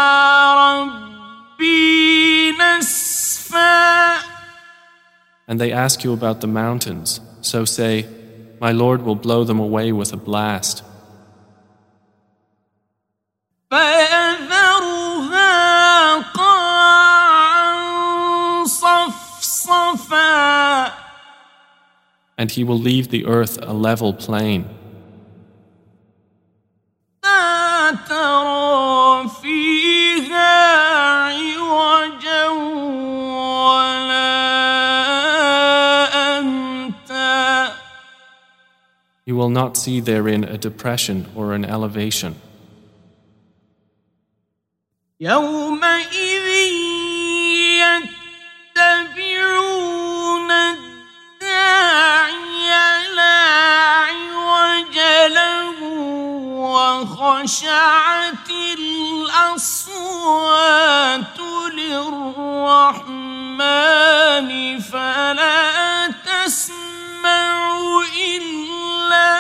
A: ربي نسفا.
B: And they ask you about the mountains, so say, "My Lord will blow them away with a blast."
A: فيذرها قاعا صفصفا.
B: And he will leave the earth a level plain.
A: لا ترى فيها عوجا ولا أمتا.
B: You will not see therein a depression or an elevation.
A: يومئذ يتبعون الداعي لا عوج له وخشعت الأصوات للرحمن فلا تسمع إلا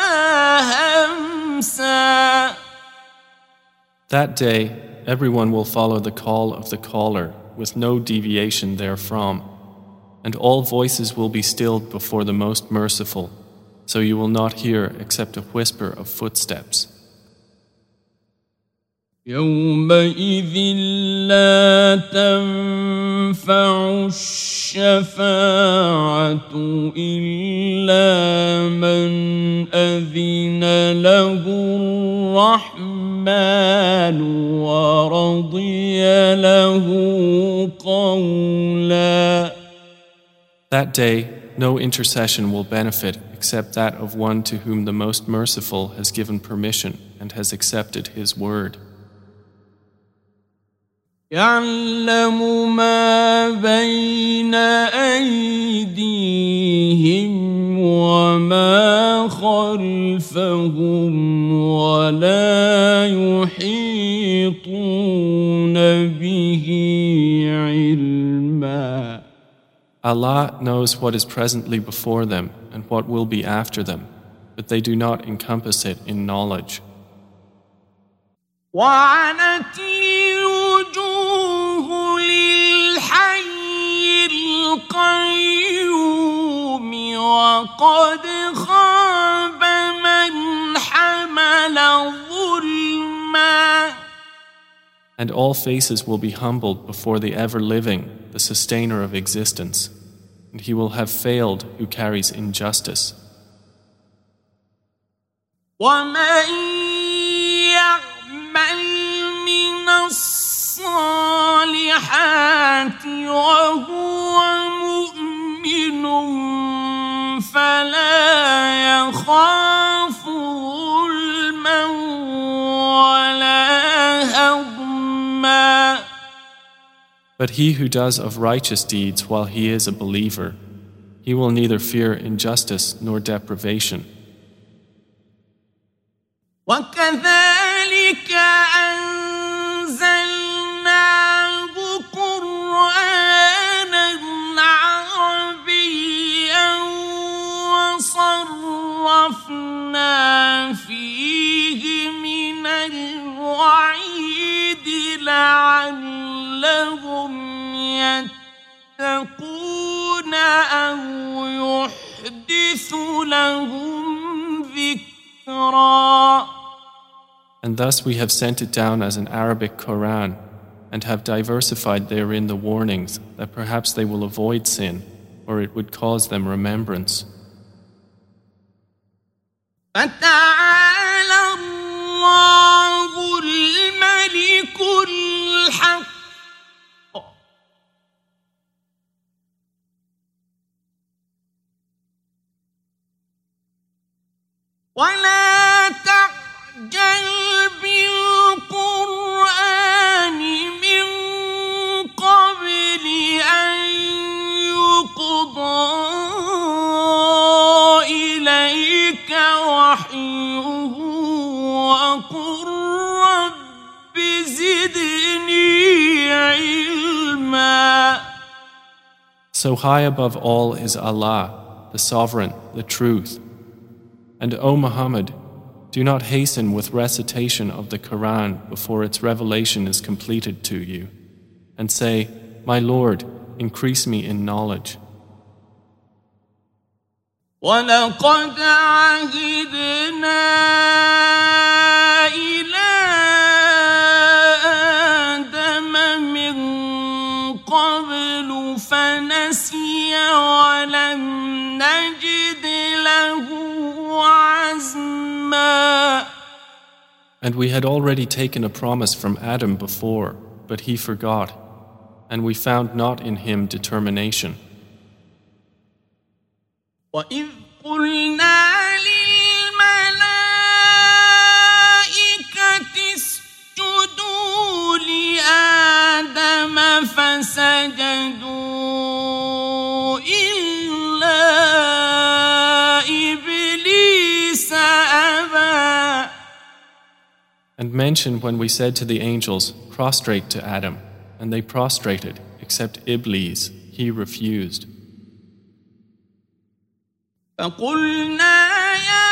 A: همسا.
B: That day, everyone will follow the call of the caller with no deviation therefrom, and all voices will be stilled before the Most Merciful, so you will not hear except a whisper of footsteps.
A: يومئذ لا تنفع الشفاعة إلا من أذن له الرحمن ورضي له قولا.
B: That day, no intercession will benefit except that of one to whom the Most Merciful has given permission and has accepted his word.
A: يعلم ما بين أيديهم وما خلفهم ولا يحيطون به علما.
B: Allah knows what is presently before them and what will be after them, but they do not encompass it in knowledge.
A: وعنت الوجوه وقد خاب من حمل ظلما.
B: And all faces will be humbled before the ever-living, the sustainer of existence, and he will have failed who carries injustice.
A: وَمَن يَعْمَلْ مِنَ الصَّالِحَاتِ وَهُوَ مُؤْمِنٌ فَلَا يَخَافُ ظُلْمًا وَلَا هَضْمًا.
B: But he who does of righteous deeds while he is a believer, he will neither fear injustice nor deprivation.
A: وَكَذَلِكَ أَنزَلْنَاهُ قُرْآنًا عَرَبِيًّا وَصَرَّفْنَا فِيهِ مِنَ الْوَعِيدِ لَعَلَّهُمْ يَتَّقُونَ أَوْ يُحْدِثُ لَهُمْ ذِكْرًا.
B: And thus we have sent it down as an Arabic Quran, and have diversified therein the warnings that perhaps they will avoid sin, or it would cause them remembrance.
A: فَتَعَالَى اللَّهُ الْمَلِكُ الْحَقُّ وَلَا تَعْجَلْ بِالْقُرْآنِ مِنْ قَبْلِ أَنْ يُقْضَى إِلَيْكَ وَحْيُهُ وَقُلْ رَبِّ زِدْنِي عِلْمًا.
B: So high above all is Allah, the Sovereign, the Truth. And O Muhammad, do not hasten with recitation of the Quran before its revelation is completed to you, and say, My Lord, increase me in knowledge.
A: وَلَقَدْ عَهِدْنَا إِلَىٰ آدَمَ مِنْ قَبْلُ فَنَسِيَ وَلَمْ نَجِدْ لَهُ عَزْمًا.
B: And we had already taken a promise from Adam before, but he forgot, and we found not in him determination.
A: وَإِذْ قُلْنَا لِلْمَلَائِكَةِ اسْجُدُوا لِآدَمَ فَسَجَدُوا إِلَّا إِبْلِيسَ أَبَى.
B: And mention when we said to the angels, Prostrate to Adam, and they prostrated, except Iblis, he refused.
A: فَقُلْنَا يَا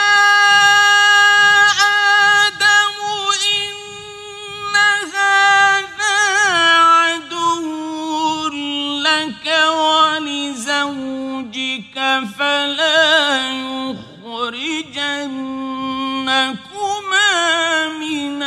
A: آدَمُ إِنَّ هَذَا عَدُوٌّ لَكَ وَلِزَوْجِكَ فَلَا يُخْرِجَنَّكُمَا مِنَ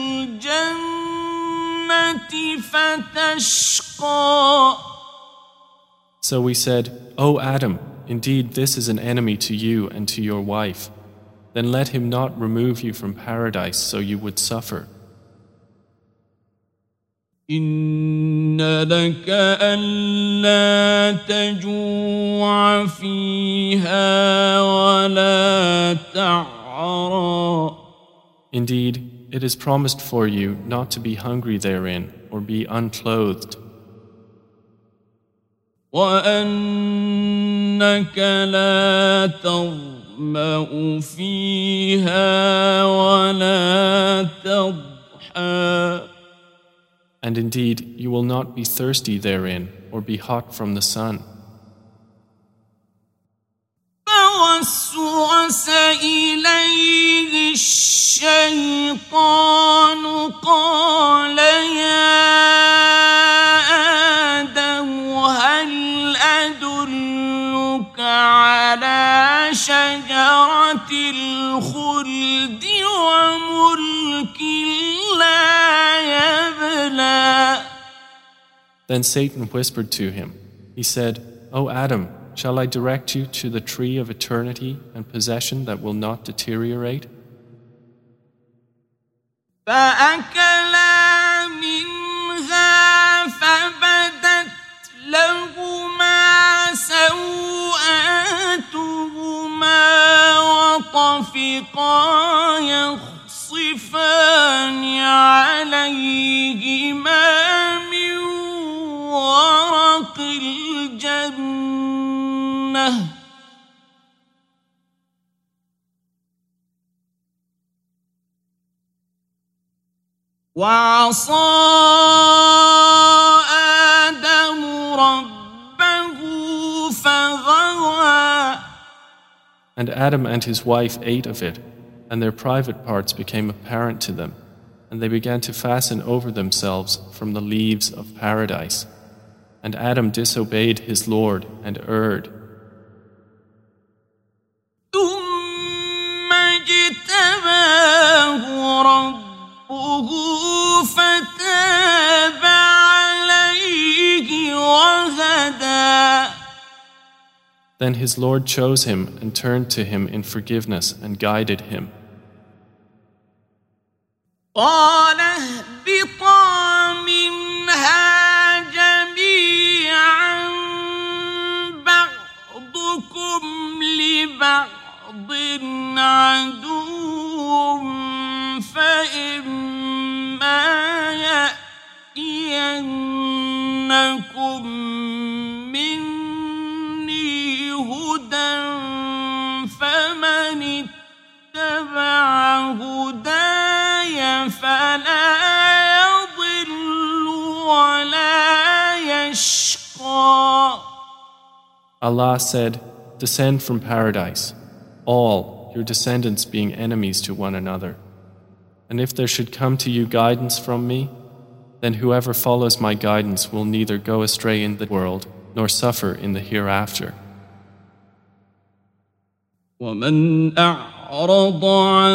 A: الْجَنَّةِ فَتَشْقَىٰ.
B: So we said, O Adam, indeed this is an enemy to you and to your wife. Then let him not remove you from paradise so you would suffer.
A: إِنَّ لَكَ أَلَّا تَجُوعَ فِيهَا وَلَا تَعْرَىٰ.
B: Indeed, it is promised for you not to be hungry therein or be unclothed.
A: وَأَنَّكَ لَا تَظْمَأُ فِيهَا وَلَا تَضْحَىٰ.
B: And indeed, you will not be thirsty therein or be hot from the sun.
A: فَوَسْوَسَ إِلَيْهِ الشَّيْطَانُ قَالَ يَا آدَمُ هَلْ أَدُلُّكَ عَلَىٰ الخلد وملك لا يبلى.
B: Then Satan whispered to him. He said, O Adam, shall I direct you to the tree of eternity and possession that will not deteriorate?
A: فأكلا منها فبدت لهما سوآتهما وطفقا يخصفان عليهما من ورق الجنة وعصى آدم ربه فغوى.
B: And Adam and his wife ate of it, and their private parts became apparent to them, and they began to fasten over themselves from the leaves of paradise. And Adam disobeyed his Lord and erred.
A: ثم اجتباه ربه فتاب عليه وهدى.
B: Then his Lord chose him and turned to him in forgiveness and guided him.
A: قال اهبطا منها جميعا بعضكم لبعض عدو فإما يأتينكم مني هدى فمن اتبع هداي فلا يضل ولا يشقى.
B: Allah said, Descend from paradise, all your descendants being enemies to one another. And if there should come to you guidance from me, then whoever follows my guidance will neither go astray in the world nor suffer in the hereafter.
A: ومن أعرض عن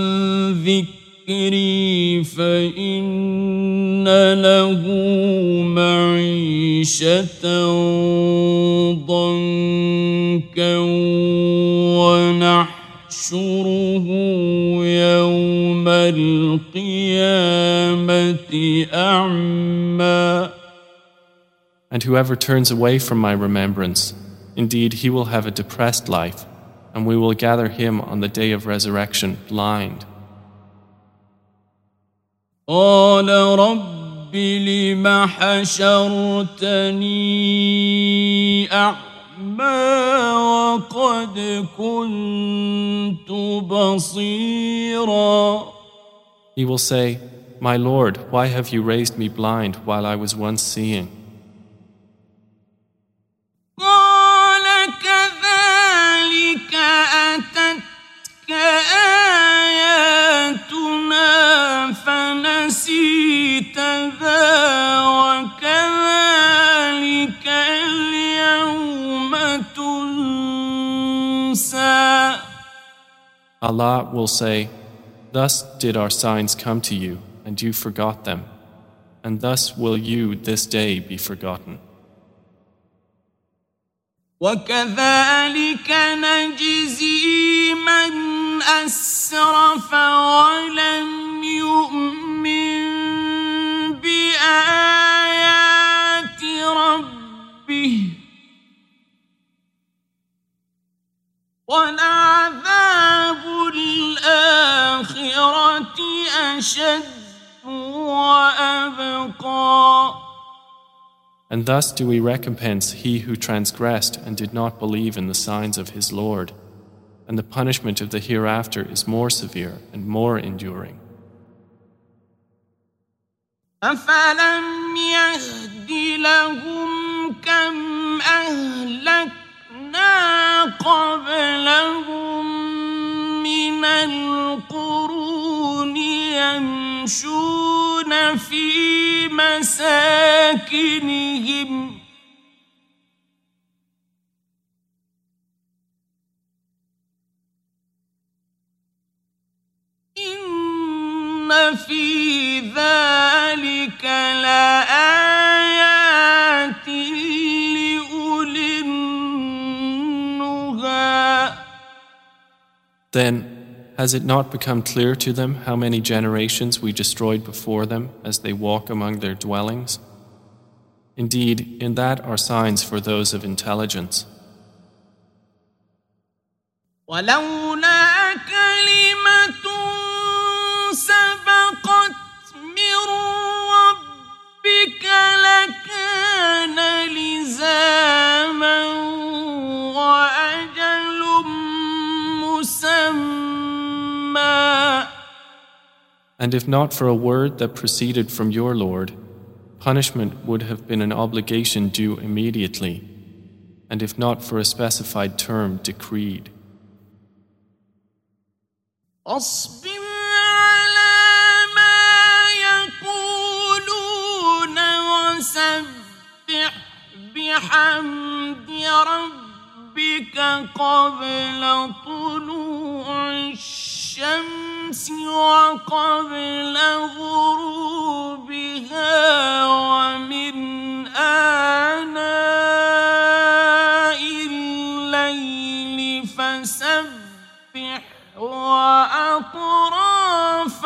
A: ذكري فإن له معيشة ضنكا ونحشره يوم القيامة أعمى.
B: And whoever turns away from my remembrance, indeed he will have a depressed life, and we will gather him on the day of resurrection blind.
A: قال رب لم حشرتني أعمى وقد كنت بصيرا.
B: He will say, My Lord, why have you raised me blind while I was once seeing?
A: قال كذلك أتتك آياتنا فنسيتها وكذلك اليوم تنسى.
B: Allah will say, Thus did our signs come to you, and you forgot them, and thus will you this day be forgotten.
A: وكذلك نجزي من أسرف ولم يؤمن بآيات ربه ولعذاب الآخرة أشد وأبقى.
B: And thus do we recompense he who transgressed and did not believe in the signs of his Lord, and the punishment of the hereafter is more severe and more enduring.
A: أفلم يهد لهم كم أهلكنا قبلهم من القرون يمشون في مساكنهم في ذلك لآيات لأولي النهى.
B: Then, has it not become clear to them how many generations we destroyed before them as they walk among their dwellings? Indeed, in that are signs for those of intelligence.
A: ولولا كلمة سبقت من ربك لكان لزاما وأجل مسمى.
B: And if not for a word that proceeded from your Lord, punishment would have been an obligation due immediately, and if not for a specified term decreed.
A: أصبر على ما يقولون وسبح بحمد ربك قبل طلوع الشمس وقبل غروبها ومن آناء الليل فسبح وأطراف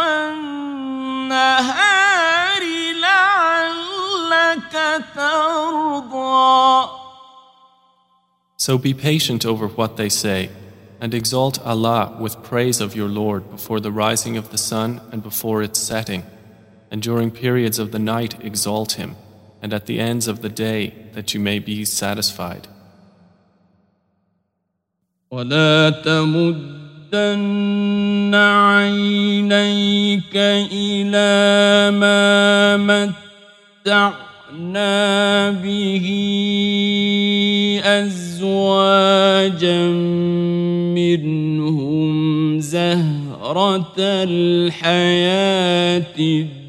A: النهار لعلك ترضى.
B: So be patient over what they say, and exalt Allah with praise of your Lord before the rising of the sun and before its setting, and during periods of the night exalt Him, and at the ends of the day that you may be satisfied.
A: ولا تمدن عينيك إلى ما متعنا به أزواجا منهم زهرة الحياة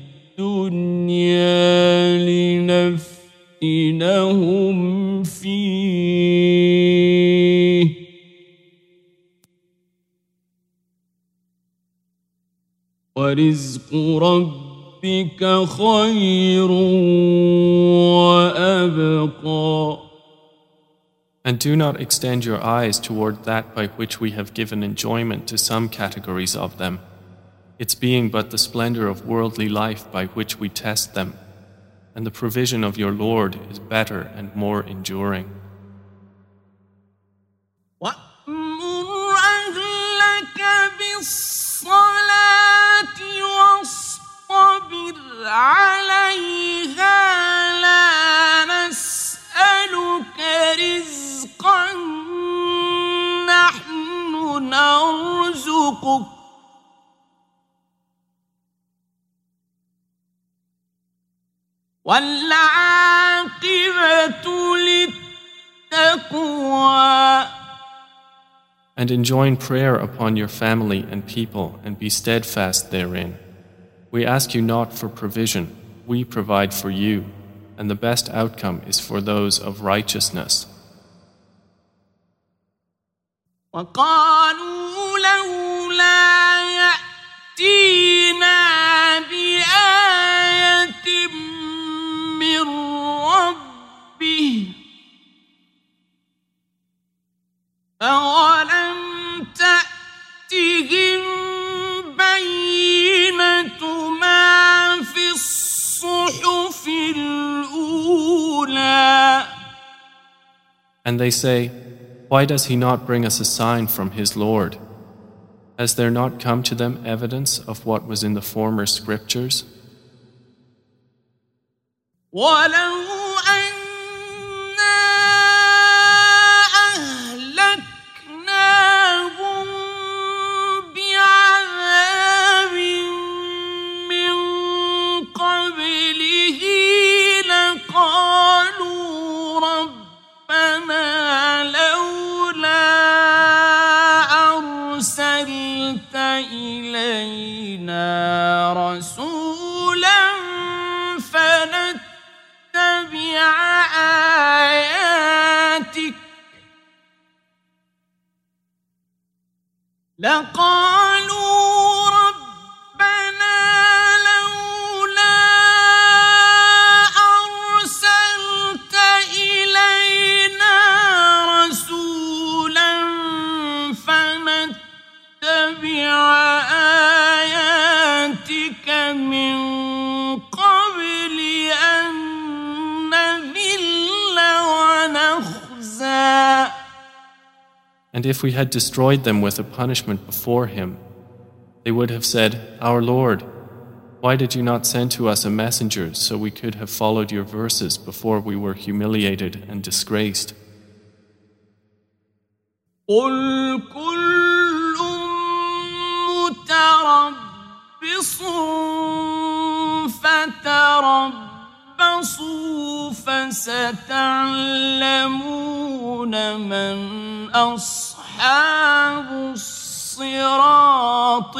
A: الدنيا لنفتنهم فيه ورزق ربك خير وأبقى.
B: And do not extend your eyes toward that by which we have given enjoyment to some categories of them, its being but the splendor of worldly life by which we test them, and the provision of your Lord is better and more enduring.
A: وَأْمُرْ أَهْلَكَ بِالصَّلَاةِ وَاصْطَبِرْ عَلَيْهَا لَا نَسْأَلُكَ رِزْقًا نَحْنُ نَرْزُقُكَ وَالْعَاقِبَةُ لِلتَّقْوَى.
B: And enjoin prayer upon your family and people and be steadfast therein. We ask you not for provision, we provide for you, and the best outcome is for those of righteousness.
A: وَقَالُوا لَوْلَا يَأْتِينَا بِآيَةٍ مِّن رَّبِّهِ أَوَلَمْ تَأْتِهِم بَيِّنَةُ مَا فِي الصُّحُفِ الْأُولَى.
B: And they say, why does he not bring us a sign from his Lord? Has there not come to them evidence of what was in the former scriptures?
A: وَلَوْ أَنَّا أَهْلَكْنَاهُم بِعَذَابٍ مِّن قَبْلِهِ لَقَالُوا رَبَّنَا لَوْلَا أَرْسَلْتَ إِلَيْنَا رَسُولًا فَنَتَّبِعَ آيَاتِكَ لَقَالُوا رَبَّنَا
B: And if we had destroyed them with a punishment before him, they would have said, Our Lord, why did you not send to us a messenger so we could have followed your verses before we were humiliated and disgraced?
A: قل كل متربص فتربصوا فستعلمون من أصحاب الصراط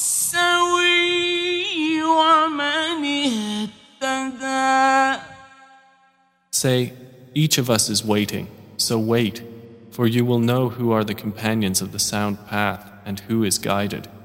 A: السوي ومن اهتدى.
B: Say, each of us is waiting, so wait, for you will know who are the companions of the sound path and who is guided.